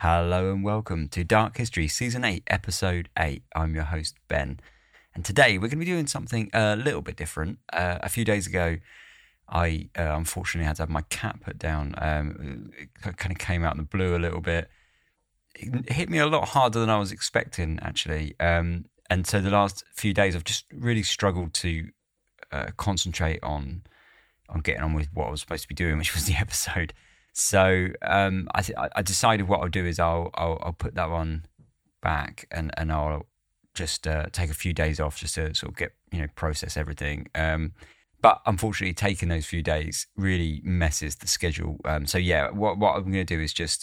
Hello and welcome to Dark History Season 8, Episode 8. I'm your host, Ben. And today we're going to be doing something a little bit different. A few days ago, I unfortunately had to have my cat put down. It kind of came out in the blue a little bit. It hit me a lot harder than I was expecting, actually. And so the last few days, I've just really struggled to concentrate on getting on with what I was supposed to be doing, which was the episode. So I decided what I'll do is I'll put that one back and I'll just take a few days off just to sort of get, process everything. But unfortunately, taking those few days really messes the schedule. What I'm going to do is just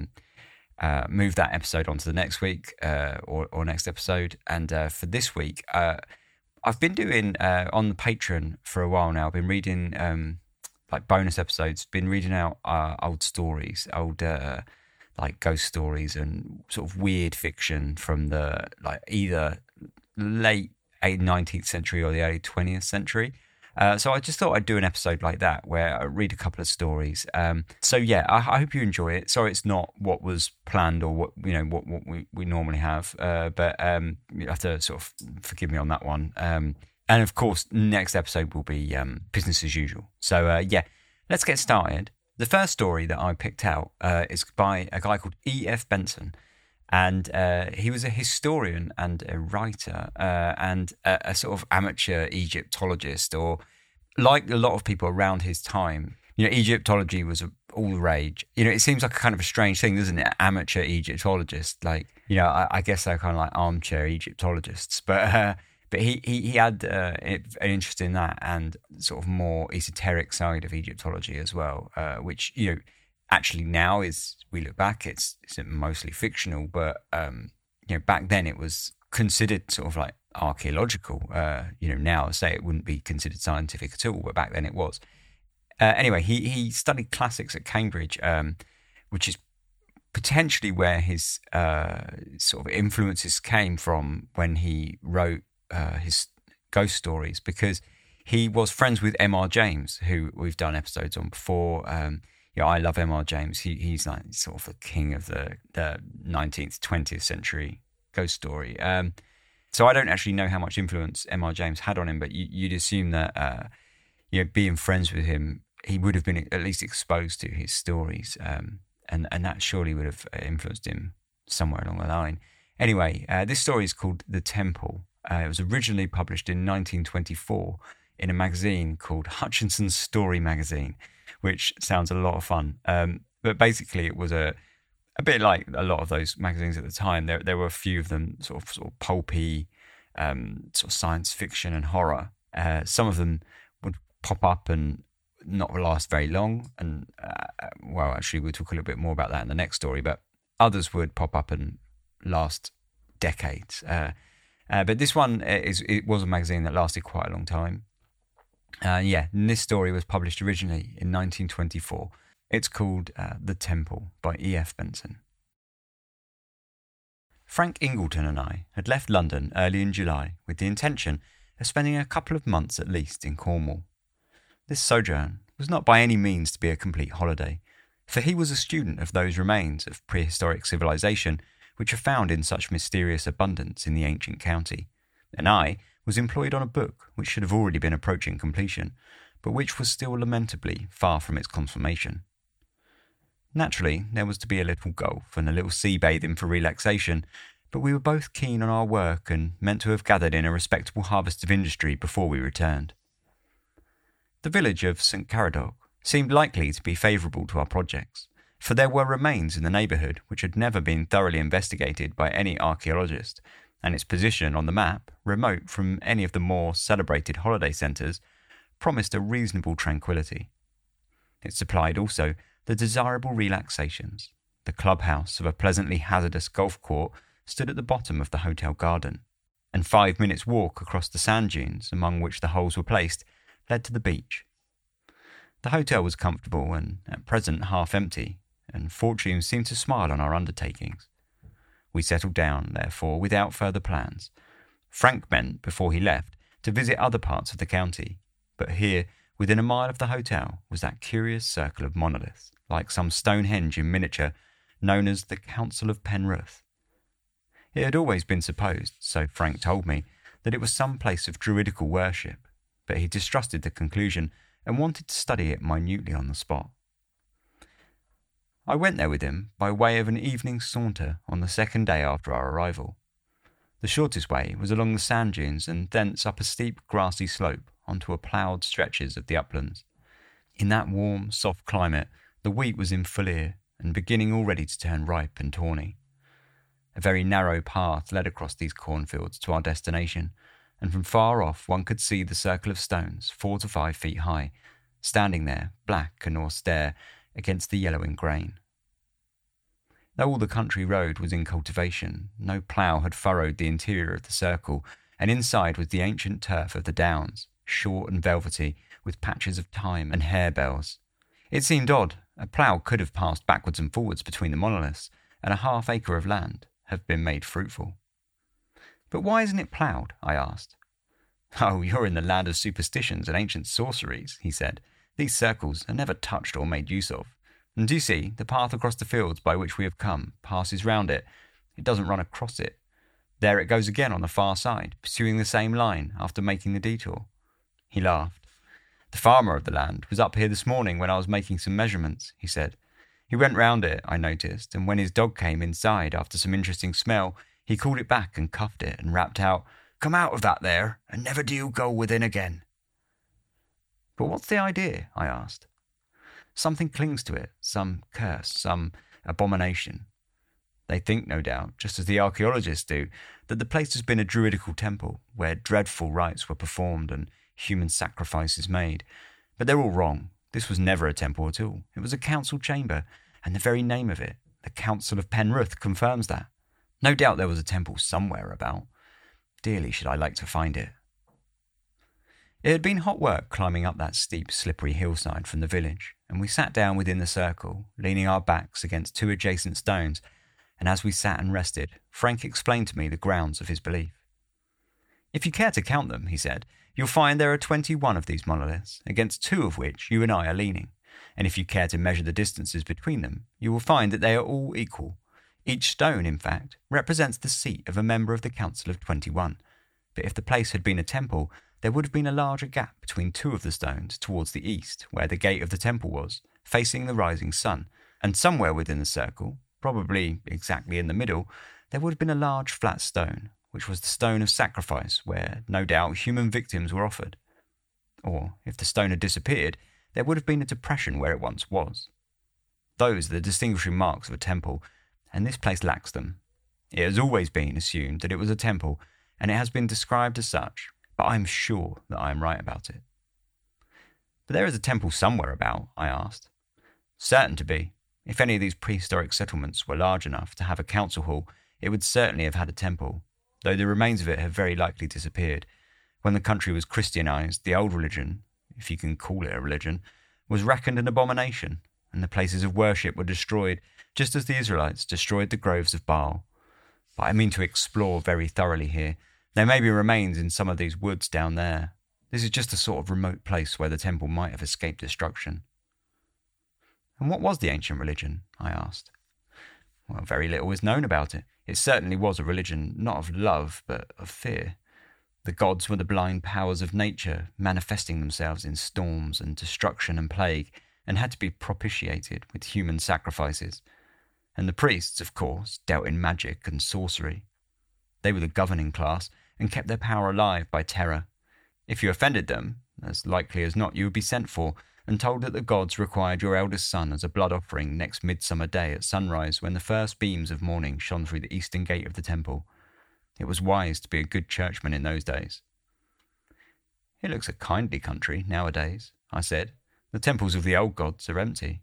move that episode onto the next week or next episode. And for this week, I've been doing on the Patreon for a while now. I've been reading like bonus episodes, been reading out old stories, old like ghost stories and sort of weird fiction from the either late 19th century or the early 20th century. So I just thought I'd do an episode like that where I read a couple of stories. I hope you enjoy it. Sorry, it's not what was planned or what we normally have, but you have to sort of forgive me on that one. And of course, next episode will be business as usual. So let's get started. The first story that I picked out is by a guy called E.F. Benson. And he was a historian and a writer and a sort of amateur Egyptologist, or like a lot of people around his time. Egyptology was all the rage. It seems like a kind of a strange thing, doesn't it? Amateur Egyptologist. I guess they're kind of like armchair Egyptologists. But he had an interest in that and sort of more esoteric side of Egyptology as well, which, actually now we look back, it's mostly fictional, but, back then it was considered sort of like archaeological. Now, say it wouldn't be considered scientific at all, but back then it was. Anyway, he studied classics at Cambridge, which is potentially where his sort of influences came from when he wrote his ghost stories, because he was friends with M.R. James, who we've done episodes on before. I love M.R. James. He's like sort of the king of the 19th, 20th century ghost story. So I don't actually know how much influence M.R. James had on him, but you'd assume that being friends with him, he would have been at least exposed to his stories, and that surely would have influenced him somewhere along the line. Anyway, this story is called The Temple. It was originally published in 1924 in a magazine called Hutchinson's Story Magazine, which sounds a lot of fun. But basically, it was a bit like a lot of those magazines at the time. There were a few of them sort of pulpy, sort of science fiction and horror. Some of them would pop up and not last very long. And, actually, we'll talk a little bit more about that in the next story. But others would pop up and last decades. But this one it was a magazine that lasted quite a long time. And this story was published originally in 1924. It's called The Temple by E.F. Benson. Frank Ingleton and I had left London early in July with the intention of spending a couple of months at least in Cornwall. This sojourn was not by any means to be a complete holiday, for he was a student of those remains of prehistoric civilization which are found in such mysterious abundance in the ancient county, and I was employed on a book which should have already been approaching completion, but which was still lamentably far from its consummation. Naturally, there was to be a little golf and a little sea bathing for relaxation, but we were both keen on our work and meant to have gathered in a respectable harvest of industry before we returned. The village of St. Caradoc seemed likely to be favourable to our projects, for there were remains in the neighbourhood which had never been thoroughly investigated by any archaeologist, and its position on the map, remote from any of the more celebrated holiday centres, promised a reasonable tranquillity. It supplied also the desirable relaxations. The clubhouse of a pleasantly hazardous golf court stood at the bottom of the hotel garden, and 5 minutes' walk across the sand dunes among which the holes were placed led to the beach. The hotel was comfortable and at present half empty, and fortune seemed to smile on our undertakings. We settled down, therefore, without further plans. Frank meant, before he left, to visit other parts of the county, but here, within a mile of the hotel, was that curious circle of monoliths, like some Stonehenge in miniature, known as the Council of Penrith. It had always been supposed, so Frank told me, that it was some place of druidical worship, but he distrusted the conclusion and wanted to study it minutely on the spot. I went there with him by way of an evening saunter on the second day after our arrival. The shortest way was along the sand dunes and thence up a steep grassy slope onto a ploughed stretches of the uplands. In that warm, soft climate, the wheat was in full ear and beginning already to turn ripe and tawny. A very narrow path led across these cornfields to our destination, and from far off one could see the circle of stones 4 to 5 feet high, standing there, black and austere, against the yellowing grain. Though all the country road was in cultivation, no plough had furrowed the interior of the circle, and inside was the ancient turf of the downs, short and velvety, with patches of thyme and harebells. It seemed odd. A plough could have passed backwards and forwards between the monoliths, and a half-acre of land have been made fruitful. "But why isn't it ploughed?" I asked. "Oh, you're in the land of superstitions and ancient sorceries," he said. "These circles are never touched or made use of. And do you see, the path across the fields by which we have come passes round it. It doesn't run across it. There it goes again on the far side, pursuing the same line after making the detour." He laughed. "The farmer of the land was up here this morning when I was making some measurements," he said. "He went round it, I noticed, and when his dog came inside after some interesting smell, he called it back and cuffed it and rapped out, 'Come out of that there, and never do you go within again.'" "But what's the idea?" I asked. "Something clings to it, some curse, some abomination. They think, no doubt, just as the archaeologists do, that the place has been a druidical temple where dreadful rites were performed and human sacrifices made. But they're all wrong. This was never a temple at all. It was a council chamber, and the very name of it, the Council of Penrith, confirms that. No doubt there was a temple somewhere about. Dearly should I like to find it." It had been hot work climbing up that steep, slippery hillside from the village, and we sat down within the circle, leaning our backs against 2 adjacent stones, and as we sat and rested, Frank explained to me the grounds of his belief. "If you care to count them," he said, "you'll find there are 21 of these monoliths, against 2 of which you and I are leaning, and if you care to measure the distances between them, you will find that they are all equal. Each stone, in fact, represents the seat of a member of the Council of 21, but if the place had been a temple, there would have been a larger gap between 2 of the stones towards the east, where the gate of the temple was, facing the rising sun, and somewhere within the circle, probably exactly in the middle, there would have been a large flat stone, which was the stone of sacrifice, where, no doubt, human victims were offered. Or, if the stone had disappeared, there would have been a depression where it once was. Those are the distinguishing marks of a temple, and this place lacks them. It has always been assumed that it was a temple, and it has been described as such, but I am sure that I am right about it." "But there is a temple somewhere about?" I asked. "Certain to be. If any of these prehistoric settlements were large enough to have a council hall, it would certainly have had a temple, though the remains of it have very likely disappeared. When the country was Christianized, the old religion, if you can call it a religion, was reckoned an abomination, and the places of worship were destroyed, just as the Israelites destroyed the groves of Baal. But I mean to explore very thoroughly here. There may be remains in some of these woods down there. This is just a sort of remote place where the temple might have escaped destruction." "And what was the ancient religion?" I asked. "Well, very little is known about it. It certainly was a religion not of love, but of fear. The gods were the blind powers of nature, manifesting themselves in storms and destruction and plague, and had to be propitiated with human sacrifices. And the priests, of course, dealt in magic and sorcery. They were the governing class, and kept their power alive by terror. If you offended them, as likely as not you would be sent for, and told that the gods required your eldest son as a blood offering next midsummer day at sunrise when the first beams of morning shone through the eastern gate of the temple. It was wise to be a good churchman in those days." "It looks a kindly country nowadays," I said. "The temples of the old gods are empty."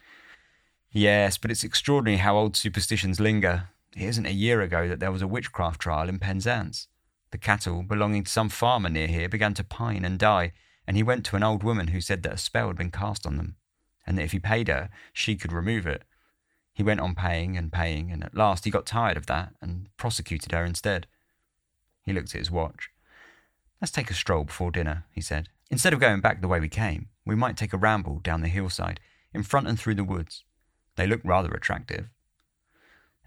"Yes, but it's extraordinary how old superstitions linger. It isn't a year ago that there was a witchcraft trial in Penzance. The cattle belonging to some farmer near here began to pine and die, and he went to an old woman who said that a spell had been cast on them, and that if he paid her, she could remove it. He went on paying, and at last he got tired of that and prosecuted her instead." He looked at his watch. "Let's take a stroll before dinner," he said. "Instead of going back the way we came, we might take a ramble down the hillside, in front and through the woods. They look rather attractive.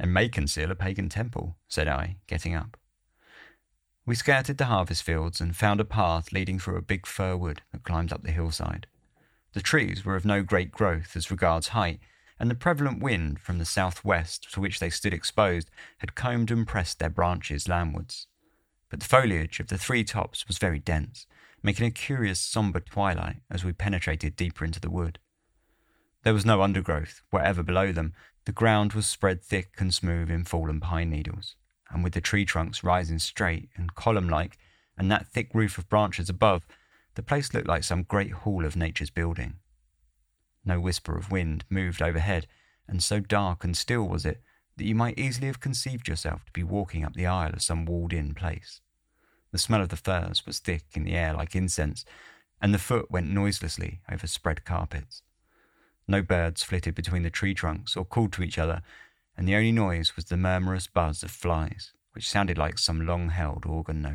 and may conceal a pagan temple, said I, getting up. We skirted the harvest fields and found a path leading through a big fir wood that climbed up the hillside. The trees were of no great growth as regards height, and the prevalent wind from the southwest to which they stood exposed had combed and pressed their branches landwards. But the foliage of the three tops was very dense, making a curious sombre twilight as we penetrated deeper into the wood. There was no undergrowth whatever below them. The ground was spread thick and smooth in fallen pine needles, and with the tree trunks rising straight and column-like, and that thick roof of branches above, the place looked like some great hall of nature's building. No whisper of wind moved overhead, and so dark and still was it that you might easily have conceived yourself to be walking up the aisle of some walled-in place. The smell of the firs was thick in the air like incense, and the foot went noiselessly over spread carpets. No birds flitted between the tree trunks or called to each other, and the only noise was the murmurous buzz of flies, which sounded like some long-held organ note.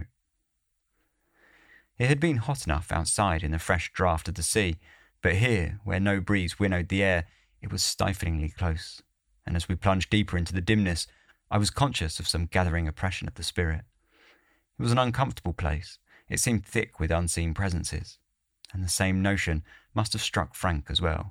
It had been hot enough outside in the fresh draught of the sea, but here, where no breeze winnowed the air, it was stiflingly close, and as we plunged deeper into the dimness, I was conscious of some gathering oppression of the spirit. It was an uncomfortable place. It seemed thick with unseen presences, and the same notion must have struck Frank as well.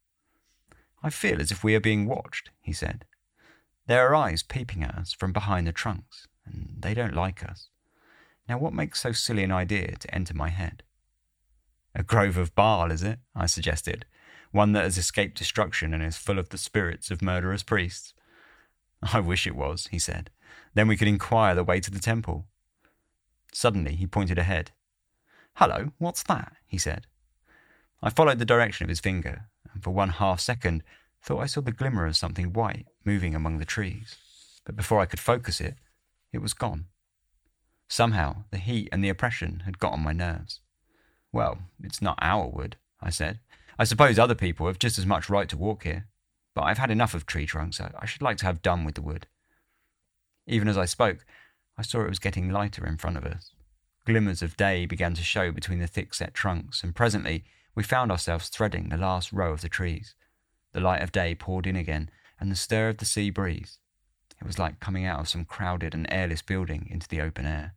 "I feel as if we are being watched," he said. "There are eyes peeping at us from behind the trunks, and they don't like us. Now what makes so silly an idea to enter my head?" "A grove of Baal, is it?" I suggested. "One that has escaped destruction and is full of the spirits of murderous priests?" "I wish it was," he said. "Then we could inquire the way to the temple." Suddenly he pointed ahead. "Hello, what's that?" he said. I followed the direction of his finger, and for 1/2 second thought I saw the glimmer of something white moving among the trees. But before I could focus it, it was gone. Somehow the heat and the oppression had got on my nerves. "Well, it's not our wood," I said. "I suppose other people have just as much right to walk here, but I've had enough of tree trunks. I should like to have done with the wood." Even as I spoke, I saw it was getting lighter in front of us. Glimmers of day began to show between the thick-set trunks, and presently we found ourselves threading the last row of the trees. The light of day poured in again, and the stir of the sea breeze. It was like coming out of some crowded and airless building into the open air.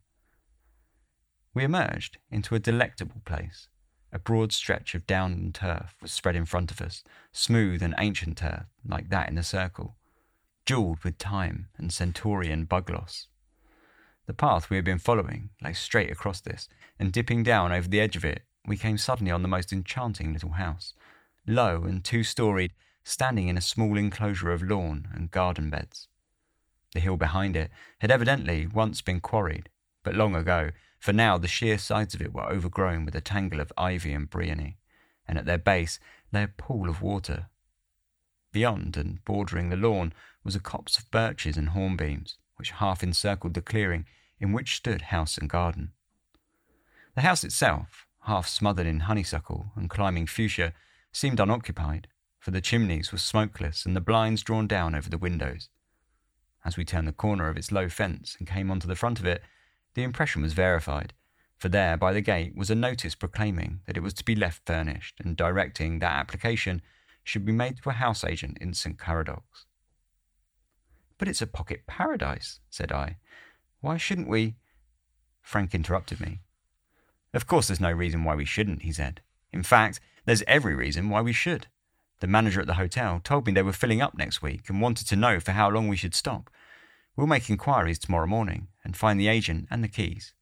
We emerged into a delectable place. A broad stretch of down and turf was spread in front of us, smooth and ancient turf, like that in the circle, jewelled with thyme and centurion bugloss. The path we had been following lay straight across this, and dipping down over the edge of it, we came suddenly on the most enchanting little house, low and 2-storied, standing in a small enclosure of lawn and garden beds. The hill behind it had evidently once been quarried, but long ago, for now the sheer sides of it were overgrown with a tangle of ivy and briony, and at their base lay a pool of water. Beyond and bordering the lawn was a copse of birches and hornbeams, which half encircled the clearing in which stood house and garden. The house itself, half smothered in honeysuckle and climbing fuchsia, seemed unoccupied, for the chimneys were smokeless and the blinds drawn down over the windows. As we turned the corner of its low fence and came onto the front of it, the impression was verified, for there by the gate was a notice proclaiming that it was to be left furnished and directing that application should be made to a house agent in St. Caradox. "But it's a pocket paradise," said I. "Why shouldn't we—" Frank interrupted me. "Of course there's no reason why we shouldn't," he said. "In fact, there's every reason why we should. The manager at the hotel told me they were filling up next week and wanted to know for how long we should stop. We'll make inquiries tomorrow morning and find the agent and the keys."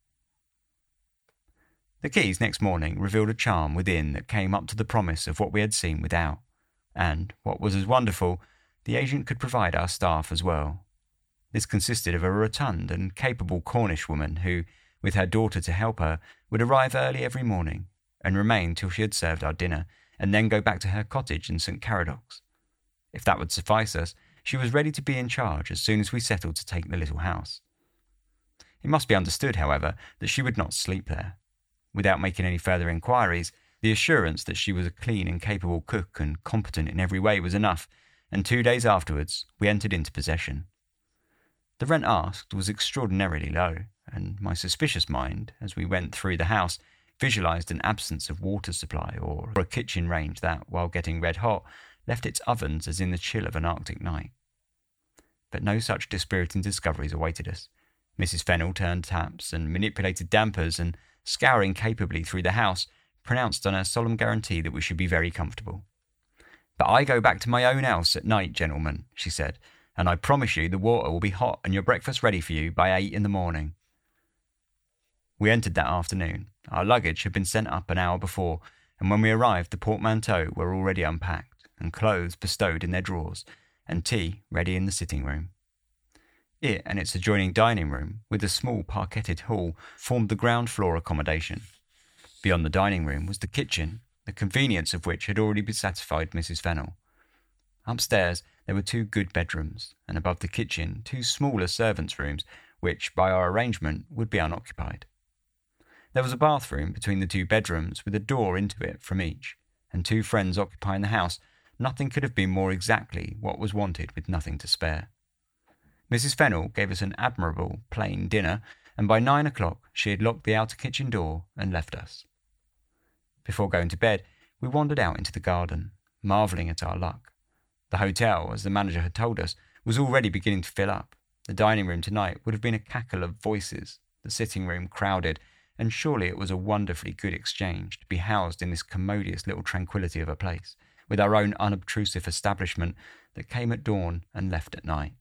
The keys next morning revealed a charm within that came up to the promise of what we had seen without, and, what was as wonderful, the agent could provide our staff as well. This consisted of a rotund and capable Cornish woman who, with her daughter to help her, would arrive early every morning and remain till she had served our dinner, and then go back to her cottage in St. Caradox. If that would suffice us, she was ready to be in charge as soon as we settled to take the little house. It must be understood, however, that she would not sleep there. Without making any further inquiries, the assurance that she was a clean and capable cook and competent in every way was enough, and 2 days afterwards we entered into possession. The rent asked was extraordinarily low, and my suspicious mind, as we went through the house, visualised an absence of water supply or a kitchen range that, while getting red hot, left its ovens as in the chill of an Arctic night. But no such dispiriting discoveries awaited us. Mrs. Fennell turned taps and manipulated dampers and, scouring capably through the house, pronounced on her solemn guarantee that we should be very comfortable. "But I go back to my own house at night, gentlemen," she said, "and I promise you the water will be hot and your breakfast ready for you by 8 in the morning." We entered that afternoon. Our luggage had been sent up an hour before, and when we arrived the portmanteaux were already unpacked, and clothes bestowed in their drawers, and tea ready in the sitting room. It and its adjoining dining room, with a small parquetted hall, formed the ground floor accommodation. Beyond the dining room was the kitchen, the convenience of which had already satisfied Mrs. Fennell. Upstairs there were 2 good bedrooms, and above the kitchen 2 smaller servants' rooms, which, by our arrangement, would be unoccupied. There was a bathroom between the 2 bedrooms, with a door into it from each, and 2 friends occupying the house. Nothing could have been more exactly what was wanted with nothing to spare. Mrs. Fennell gave us an admirable, plain dinner, and by 9 o'clock she had locked the outer kitchen door and left us. Before going to bed, we wandered out into the garden, marvelling at our luck. The hotel, as the manager had told us, was already beginning to fill up. The dining room tonight would have been a cackle of voices, the sitting room crowded, and surely it was a wonderfully good exchange to be housed in this commodious little tranquillity of a place, with our own unobtrusive establishment that came at dawn and left at night.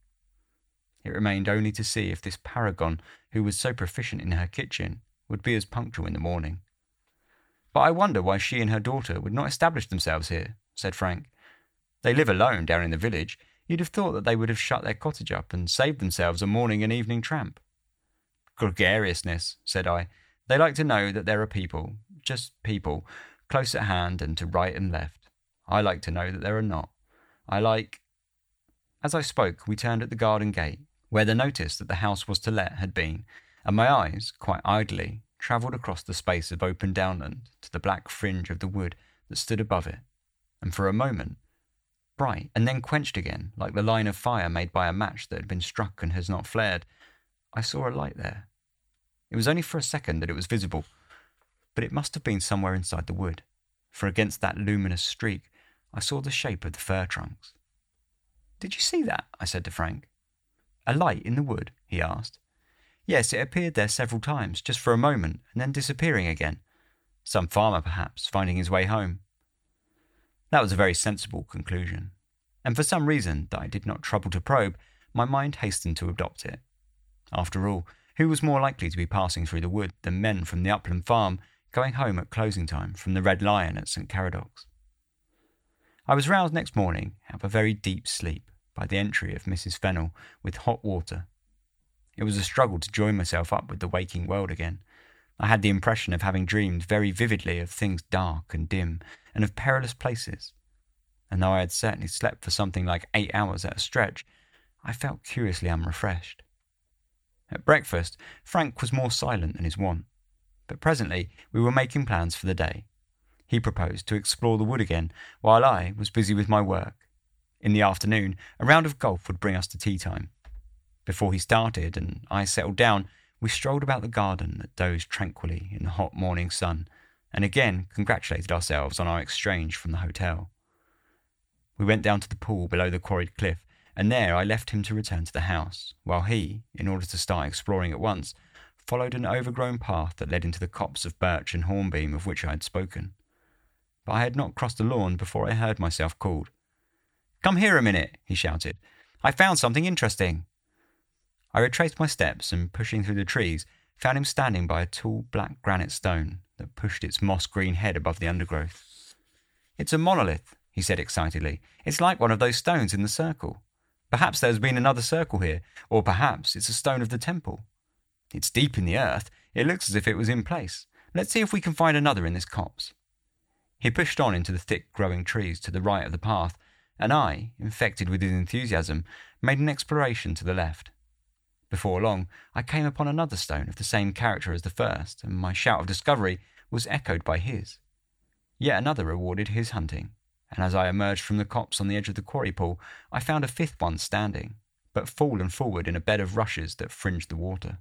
It remained only to see if this paragon, who was so proficient in her kitchen, would be as punctual in the morning. "But I wonder why she and her daughter would not establish themselves here," said Frank. "They live alone down in the village. You'd have thought that they would have shut their cottage up and saved themselves a morning and evening tramp." "Gregariousness," said I. "They like to know that there are people, just people, close at hand and to right and left. I like to know that there are not. I like—" As I spoke, we turned at the garden gate, where the notice that the house was to let had been, and my eyes, quite idly, travelled across the space of open downland to the black fringe of the wood that stood above it, and for a moment, bright and then quenched again, like the line of fire made by a match that had been struck and has not flared, I saw a light there. It was only for a second that it was visible, but it must have been somewhere inside the wood, for against that luminous streak I saw the shape of the fir trunks. "Did you see that?" I said to Frank. "A light in the wood?" he asked. "Yes, it appeared there several times, just for a moment, and then disappearing again. Some farmer, perhaps, finding his way home." That was a very sensible conclusion, and for some reason that I did not trouble to probe, my mind hastened to adopt it. After all, who was more likely to be passing through the wood than men from the upland farm, going home at closing time from the Red Lion at St. Caradocs? I was roused next morning out of a very deep sleep by the entry of Mrs. Fennell with hot water. It was a struggle to join myself up with the waking world again. I had the impression of having dreamed very vividly of things dark and dim, and of perilous places. And though I had certainly slept for something like 8 hours at a stretch, I felt curiously unrefreshed. At breakfast, Frank was more silent than his wont, but presently we were making plans for the day. He proposed to explore the wood again, while I was busy with my work. In the afternoon, a round of golf would bring us to tea time. Before he started and I settled down, we strolled about the garden that dozed tranquilly in the hot morning sun, and again congratulated ourselves on our exchange from the hotel. We went down to the pool below the quarried cliff, and there I left him to return to the house, while he, in order to start exploring at once, followed an overgrown path that led into the copse of birch and hornbeam of which I had spoken. But I had not crossed the lawn before I heard myself called. "Come here a minute," he shouted. "I found something interesting." I retraced my steps and, pushing through the trees, found him standing by a tall black granite stone that pushed its moss-green head above the undergrowth. "It's a monolith," he said excitedly. "It's like one of those stones in the circle. Perhaps there's been another circle here, or perhaps it's a stone of the temple. It's deep in the earth. It looks as if it was in place. Let's see if we can find another in this copse." He pushed on into the thick growing trees to the right of the path, and I, infected with his enthusiasm, made an exploration to the left. Before long, I came upon another stone of the same character as the first, and my shout of discovery was echoed by his. Yet another rewarded his hunting, and as I emerged from the copse on the edge of the quarry pool, I found a fifth one standing, but fallen forward in a bed of rushes that fringed the water.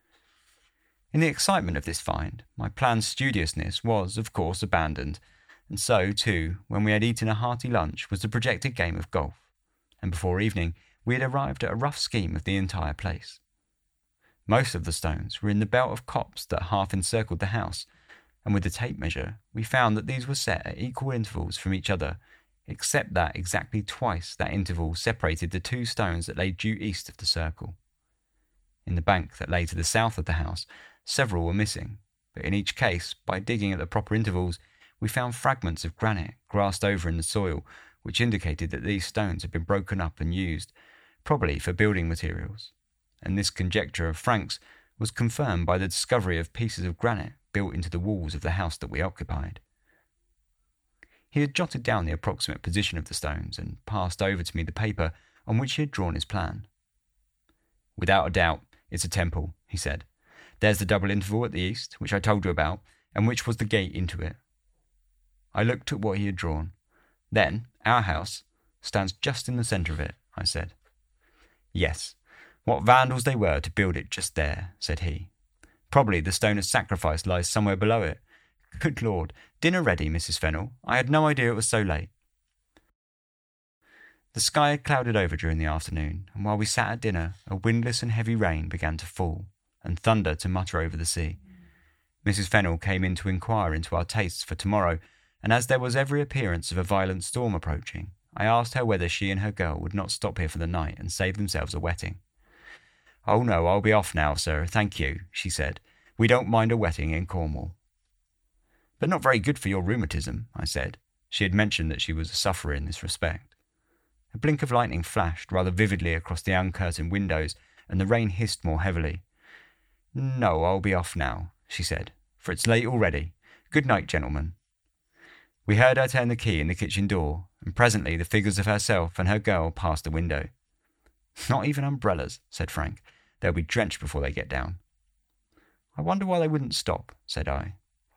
In the excitement of this find, my planned studiousness was, of course, abandoned, and so, too, when we had eaten a hearty lunch, was the projected game of golf, and before evening we had arrived at a rough scheme of the entire place. Most of the stones were in the belt of copse that half encircled the house, and with the tape measure, we found that these were set at equal intervals from each other, except that exactly twice that interval separated the two stones that lay due east of the circle. In the bank that lay to the south of the house, several were missing, but in each case, by digging at the proper intervals, we found fragments of granite grassed over in the soil, which indicated that these stones had been broken up and used, probably for building materials, and this conjecture of Frank's was confirmed by the discovery of pieces of granite built into the walls of the house that we occupied. He had jotted down the approximate position of the stones and passed over to me the paper on which he had drawn his plan. "Without a doubt, it's a temple," he said. "There's the double interval at the east, which I told you about, and which was the gate into it." I looked at what he had drawn. "Then, our house stands just in the centre of it," I said. "Yes. What vandals they were to build it just there," said he. "Probably the stone of sacrifice lies somewhere below it. Good Lord, dinner ready, Mrs. Fennell. I had no idea it was so late." The sky had clouded over during the afternoon, and while we sat at dinner, a windless and heavy rain began to fall, and thunder to mutter over the sea. Mrs. Fennell came in to inquire into our tastes for tomorrow, and as there was every appearance of a violent storm approaching, I asked her whether she and her girl would not stop here for the night and save themselves a wetting. "Oh no, I'll be off now, sir, thank you," she said. "We don't mind a wetting in Cornwall." "But not very good for your rheumatism," I said. She had mentioned that she was a sufferer in this respect. A blink of lightning flashed rather vividly across the uncurtained windows, and the rain hissed more heavily. "No, I'll be off now," she said, "for it's late already. Good night, gentlemen." We heard her turn the key in the kitchen door, and presently the figures of herself and her girl passed the window. "Not even umbrellas," said Frank. "They'll be drenched before they get down." "I wonder why they wouldn't stop," said I.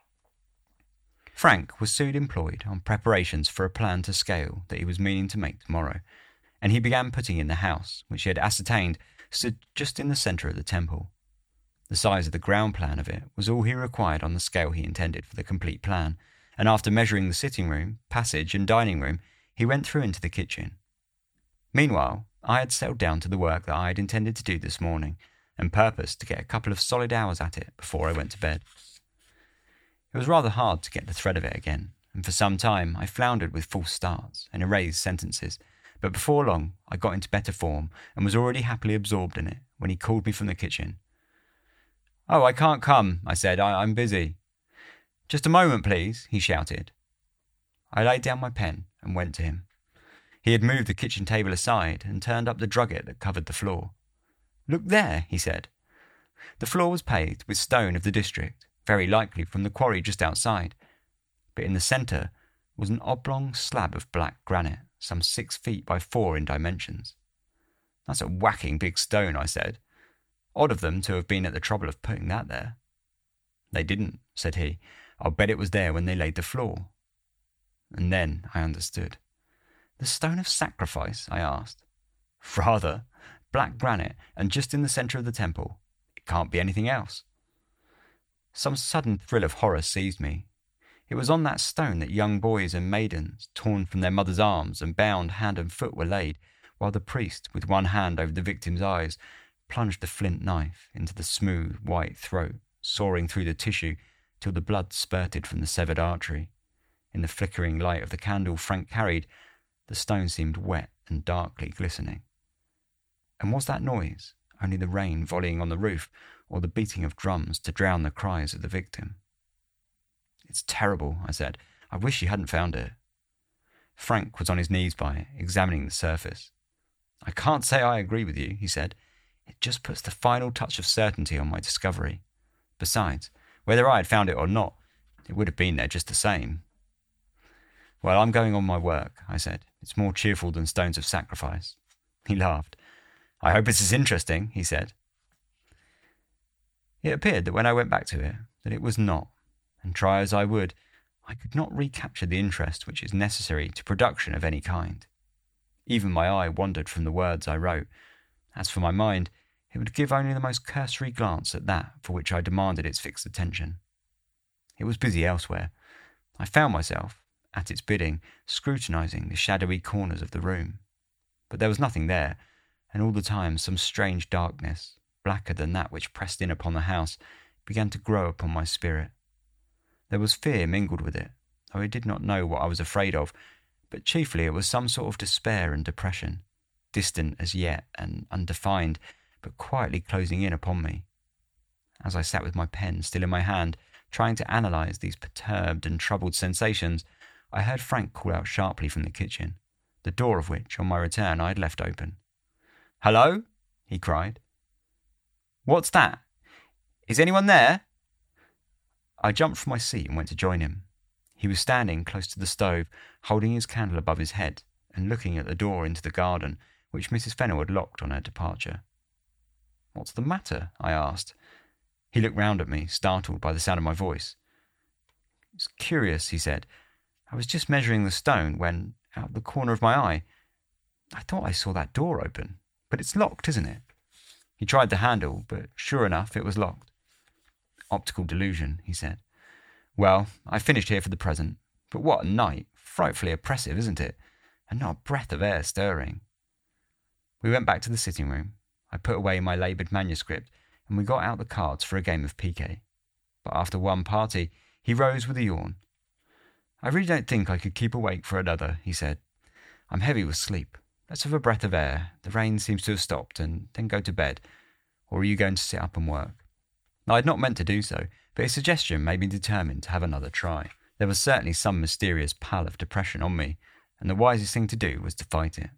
Frank was soon employed on preparations for a plan to scale that he was meaning to make tomorrow, and he began putting in the house, which he had ascertained stood just in the centre of the temple. The size of the ground plan of it was all he required on the scale he intended for the complete plan, and after measuring the sitting room, passage, and dining room, he went through into the kitchen. Meanwhile, I had settled down to the work that I had intended to do this morning, and purposed to get a couple of solid hours at it before I went to bed. It was rather hard to get the thread of it again, and for some time I floundered with false starts and erased sentences, but before long I got into better form and was already happily absorbed in it when he called me from the kitchen. "Oh, I can't come," I said. I'm busy." "Just a moment, please," he shouted. I laid down my pen and went to him. He had moved the kitchen table aside and turned up the drugget that covered the floor. "Look there," he said. The floor was paved with stone of the district, very likely from the quarry just outside, but in the centre was an oblong slab of black granite, some 6 feet by 4 in dimensions. "That's a whacking big stone," I said. "Odd of them to have been at the trouble of putting that there." "They didn't," said he. "I'll bet it was there when they laid the floor." And then I understood. "The stone of sacrifice?" I asked. "Rather. Black granite, and just in the centre of the temple. It can't be anything else." Some sudden thrill of horror seized me. It was on that stone that young boys and maidens, torn from their mothers' arms and bound hand and foot, were laid, while the priest, with one hand over the victim's eyes, plunged the flint knife into the smooth, white throat, sawing through the tissue till the blood spurted from the severed artery. In the flickering light of the candle Frank carried, the stone seemed wet and darkly glistening. And was that noise only the rain volleying on the roof, or the beating of drums to drown the cries of the victim? "It's terrible," I said. "I wish you hadn't found it." Frank was on his knees by it, examining the surface. "I can't say I agree with you," he said. "It just puts the final touch of certainty on my discovery. Besides, whether I had found it or not, it would have been there just the same." "Well, I'm going on my work," I said. "It's more cheerful than stones of sacrifice." He laughed. "I hope it's as interesting," he said. It appeared that when I went back to it, that it was not, and try as I would, I could not recapture the interest which is necessary to production of any kind. Even my eye wandered from the words I wrote. As for my mind, it would give only the most cursory glance at that for which I demanded its fixed attention. It was busy elsewhere. I found myself, at its bidding, scrutinising the shadowy corners of the room. But there was nothing there, and all the time some strange darkness, blacker than that which pressed in upon the house, began to grow upon my spirit. There was fear mingled with it, though I did not know what I was afraid of, but chiefly it was some sort of despair and depression, distant as yet and undefined, but quietly closing in upon me. As I sat with my pen still in my hand, trying to analyse these perturbed and troubled sensations, I heard Frank call out sharply from the kitchen, the door of which, on my return, I had left open. "Hello?" he cried. "What's that? Is anyone there?" I jumped from my seat and went to join him. He was standing close to the stove, holding his candle above his head and looking at the door into the garden, which Mrs. Fennell had locked on her departure. "What's the matter?" I asked. He looked round at me, startled by the sound of my voice. "It's curious," he said. "I was just measuring the stone when, out of the corner of my eye, I thought I saw that door open. But it's locked, isn't it?" He tried the handle, but sure enough, it was locked. "Optical delusion," he said. "Well, I've finished here for the present. But what a night! Frightfully oppressive, isn't it? And not a breath of air stirring." We went back to the sitting room. I put away my laboured manuscript, and we got out the cards for a game of piquet. But after one party, he rose with a yawn. "I really don't think I could keep awake for another," he said. "I'm heavy with sleep. Let's have a breath of air. The rain seems to have stopped, and then go to bed. Or are you going to sit up and work?" I had not meant to do so, but his suggestion made me determined to have another try. There was certainly some mysterious pall of depression on me, and the wisest thing to do was to fight it.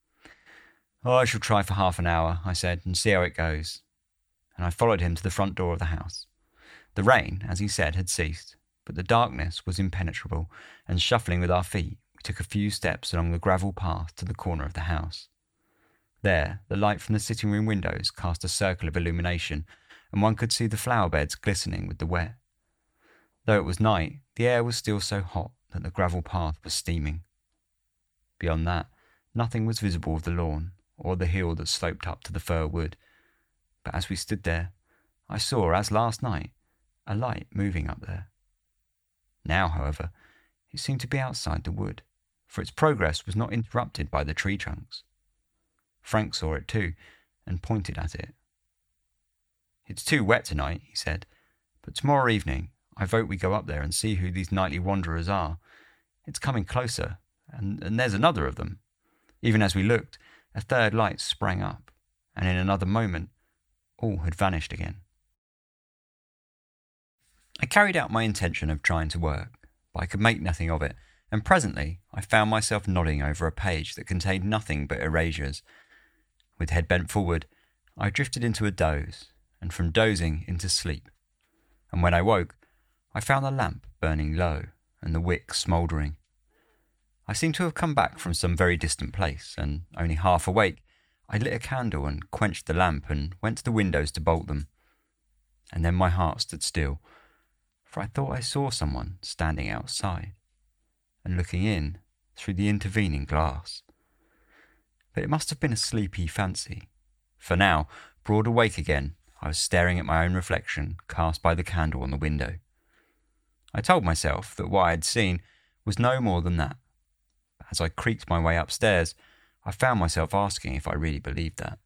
"I shall try for half an hour," I said, "and see how it goes." And I followed him to the front door of the house. The rain, as he said, had ceased, but the darkness was impenetrable, and shuffling with our feet, we took a few steps along the gravel path to the corner of the house. There, the light from the sitting-room windows cast a circle of illumination, and one could see the flower beds glistening with the wet. Though it was night, the air was still so hot that the gravel path was steaming. Beyond that, nothing was visible of the lawn, or the hill that sloped up to the fir wood. But as we stood there, I saw, as last night, a light moving up there. Now, however, it seemed to be outside the wood, for its progress was not interrupted by the tree trunks. Frank saw it too, and pointed at it. "It's too wet tonight," he said, "but tomorrow evening I vote we go up there and see who these nightly wanderers are. It's coming closer, and there's another of them." Even as we looked, a third light sprang up, and in another moment, all had vanished again. I carried out my intention of trying to work, but I could make nothing of it, and presently I found myself nodding over a page that contained nothing but erasures. With head bent forward, I drifted into a doze, and from dozing into sleep. And when I woke, I found the lamp burning low and the wick smouldering. I seemed to have come back from some very distant place, and only half awake, I lit a candle and quenched the lamp and went to the windows to bolt them. And then my heart stood still, for I thought I saw someone standing outside and looking in through the intervening glass. But it must have been a sleepy fancy, for now, broad awake again, I was staring at my own reflection cast by the candle on the window. I told myself that what I had seen was no more than that. But as I creaked my way upstairs, I found myself asking if I really believed that.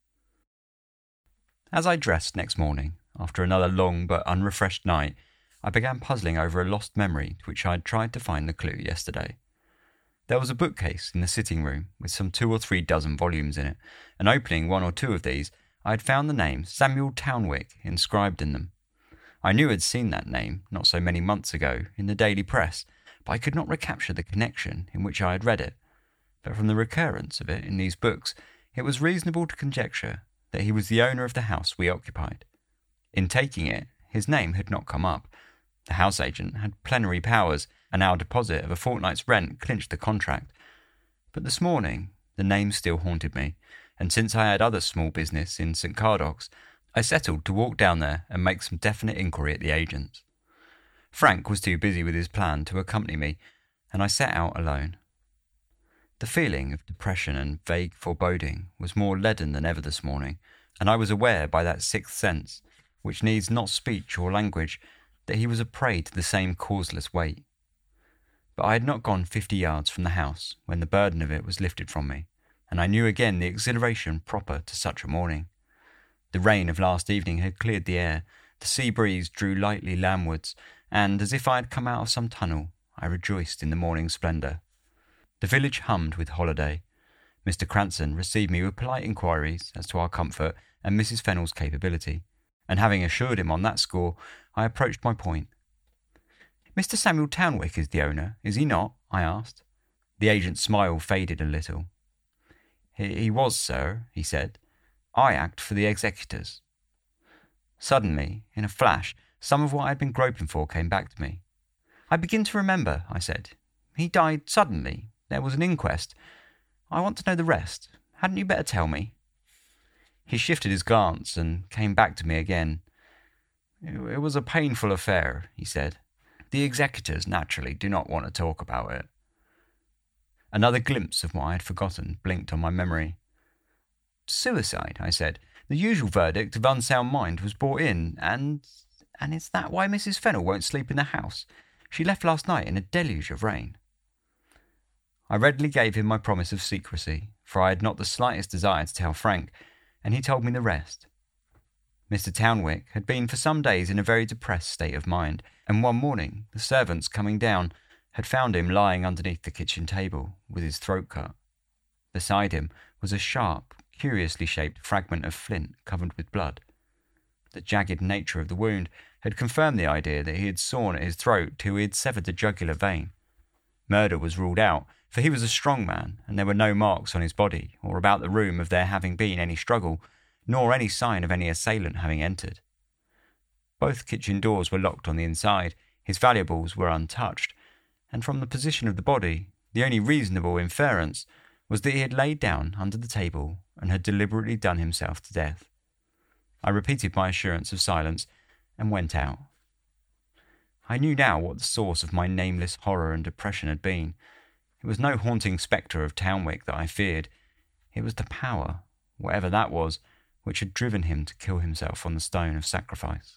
As I dressed next morning, after another long but unrefreshed night, I began puzzling over a lost memory to which I had tried to find the clue yesterday. There was a bookcase in the sitting room with some 2 or 3 dozen volumes in it, and opening 1 or 2 of these, I had found the name Samuel Townwick inscribed in them. I knew I had seen that name not so many months ago in the daily press, but I could not recapture the connection in which I had read it. But from the recurrence of it in these books, it was reasonable to conjecture that he was the owner of the house we occupied. In taking it, his name had not come up. The house agent had plenary powers, and our deposit of a fortnight's rent clinched the contract. But this morning, the name still haunted me, and since I had other small business in St. Cardocks, I settled to walk down there and make some definite inquiry at the agent's. Frank was too busy with his plan to accompany me, and I set out alone. The feeling of depression and vague foreboding was more leaden than ever this morning, and I was aware by that sixth sense, which needs not speech or language, that he was a prey to the same causeless weight. But I had not gone 50 yards from the house when the burden of it was lifted from me, and I knew again the exhilaration proper to such a morning. The rain of last evening had cleared the air, the sea breeze drew lightly landwards, and, as if I had come out of some tunnel, I rejoiced in the morning splendour. The village hummed with holiday. Mr. Cranston received me with polite inquiries as to our comfort and Mrs. Fennell's capability, and having assured him on that score, I approached my point. "Mr. Samuel Townwick is the owner, is he not?" I asked. The agent's smile faded a little. He was, sir," he said. "I act for the executors." Suddenly, in a flash, some of what I had been groping for came back to me. "I begin to remember," I said. "He died suddenly. There was an inquest. I want to know the rest. Hadn't you better tell me?" He shifted his glance and came back to me again. "It was a painful affair," he said. "The executors naturally do not want to talk about it." Another glimpse of what I had forgotten blinked on my memory. "Suicide," I said. "The usual verdict of unsound mind was brought in, and is that why Mrs. Fennell won't sleep in the house? She left last night in a deluge of rain." I readily gave him my promise of secrecy, for I had not the slightest desire to tell Frank, and he told me the rest. Mr. Townwick had been for some days in a very depressed state of mind, and one morning the servants, coming down, had found him lying underneath the kitchen table, with his throat cut. Beside him was a sharp, curiously shaped fragment of flint covered with blood. The jagged nature of the wound had confirmed the idea that he had sawn at his throat till he had severed the jugular vein. Murder was ruled out, for he was a strong man, and there were no marks on his body or about the room of there having been any struggle, nor any sign of any assailant having entered. Both kitchen doors were locked on the inside, his valuables were untouched, and from the position of the body, the only reasonable inference was that he had laid down under the table and had deliberately done himself to death. I repeated my assurance of silence and went out. I knew now what the source of my nameless horror and depression had been. It was no haunting spectre of Townwick that I feared. It was the power, whatever that was, which had driven him to kill himself on the stone of sacrifice.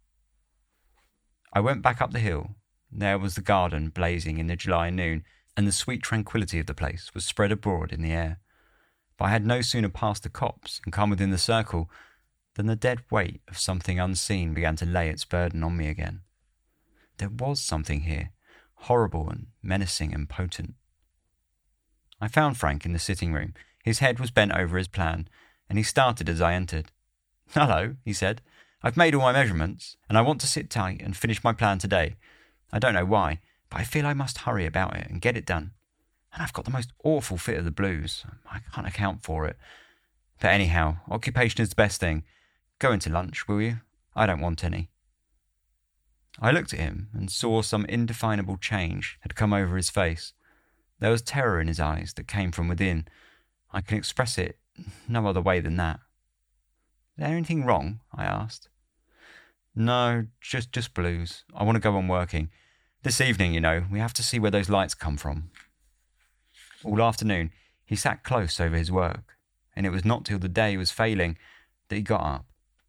I went back up the hill. There was the garden blazing in the July noon, and the sweet tranquillity of the place was spread abroad in the air. But I had no sooner passed the copse and come within the circle than the dead weight of something unseen began to lay its burden on me again. There was something here, horrible and menacing and potent. I found Frank in the sitting room. His head was bent over his plan, and he started as I entered. "Hello," he said. "I've made all my measurements, and I want to sit tight and finish my plan today. I don't know why, but I feel I must hurry about it and get it done. And I've got the most awful fit of the blues. I can't account for it. But anyhow, occupation is the best thing. Go into lunch, will you? I don't want any." I looked at him and saw some indefinable change had come over his face. There was terror in his eyes that came from within. I can express it no other way than that. "Is there anything wrong?" I asked. "No, just blues. I want to go on working. This evening, you know, we have to see where those lights come from." All afternoon, he sat close over his work, and it was not till the day was failing that he got up.